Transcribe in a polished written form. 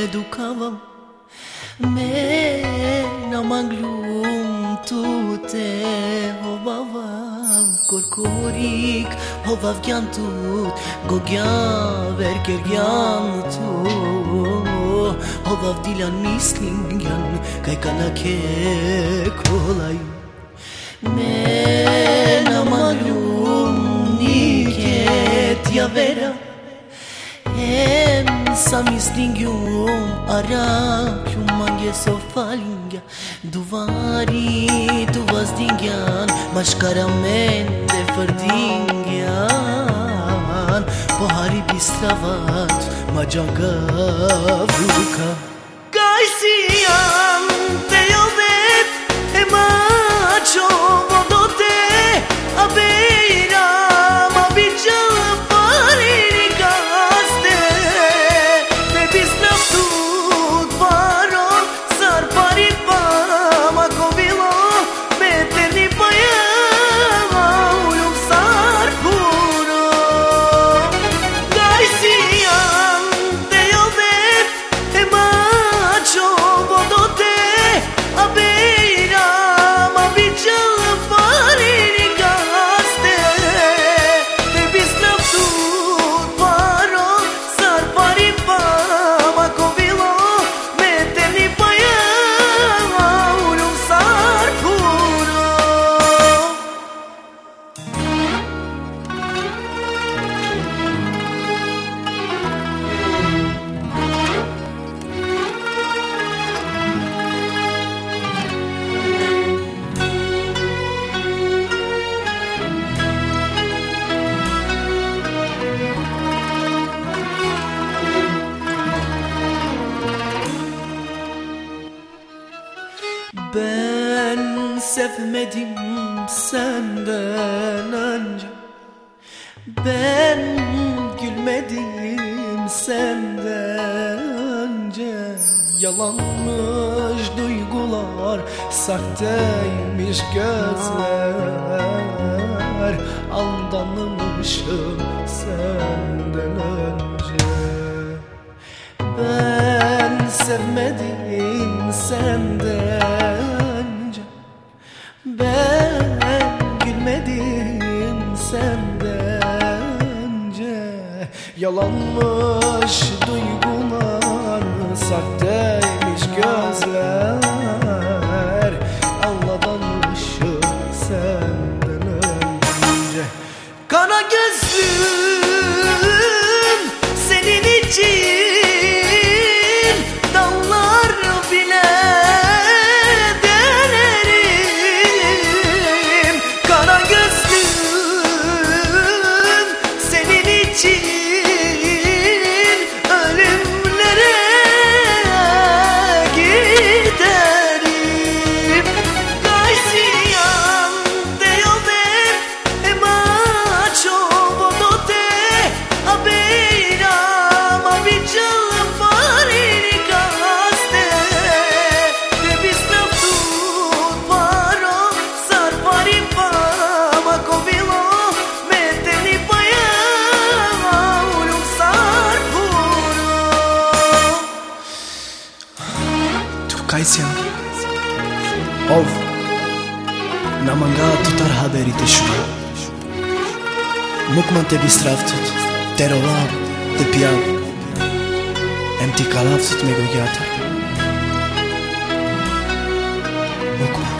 educavam. Mena manglum tute hovavam korkorik hovav gyantut gogyaver kergyantu hovav dilan mislingyan kai kanake kolay. Mena manglum niket yavera hem samislingyum arakyum mange sofalingya duvari duvazdingyan mashkaramende fardingyan pohari bistravat majanga vuka gaisiyan teyovet emacho vodote abeira mabicha Ben sevmedim senden önce, ben gülmedim senden önce. Yalanmış duygular, sahteymiş gözler, aldanmışım senden önce. Ben sevmedim senden önce, ben gülmedim senden önce. Yalanmış duygular, sahteymiş gözler, aldanmışım senden önce. Kara gözlüm senin için Kaisyan ov namanga tutar haberi te shua mukman te bistravtut te rolav te piav em ti kalavtut me gogyata mukman